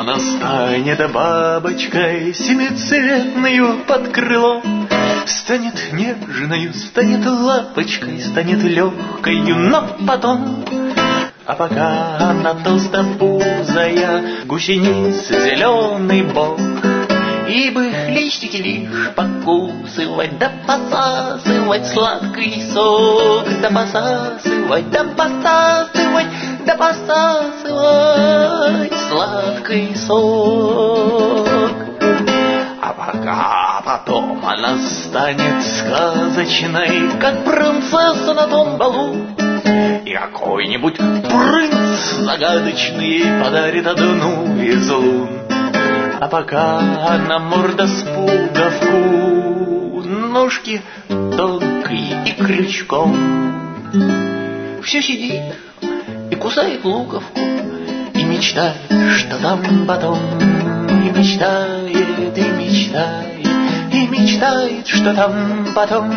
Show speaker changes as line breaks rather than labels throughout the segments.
Она станет бабочкой семицветною под крылом, станет нежною, станет лапочкой, станет легкою, но потом... А пока она толстопузая, гусеница зеленый бок, и бы их листики лишь покусывать, да посасывать сладкий сок, да посасывать, да посасывать, да посасывать сладкий сок. А пока потом она станет сказочной, как принцесса на том балу, и какой-нибудь принц загадочный подарит одну из лун. А пока она морда с пуговку, ножки тонкие и крючком, все сидит и кусает луковку, и мечтает, что там потом. И мечтает, и мечтает, и мечтает, что там потом.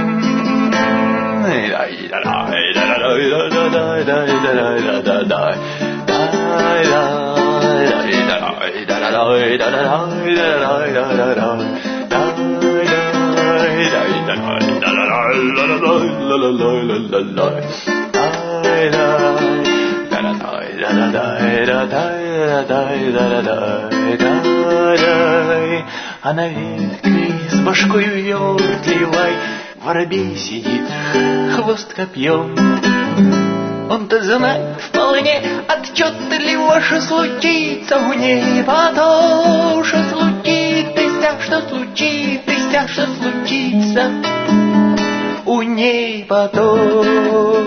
А на ветке с башкой увертливой воробей сидит, хвост копьем. Он-то знает вполне отчетливо, что случится у ней потом, что случится, что случится, что случится у ней потом.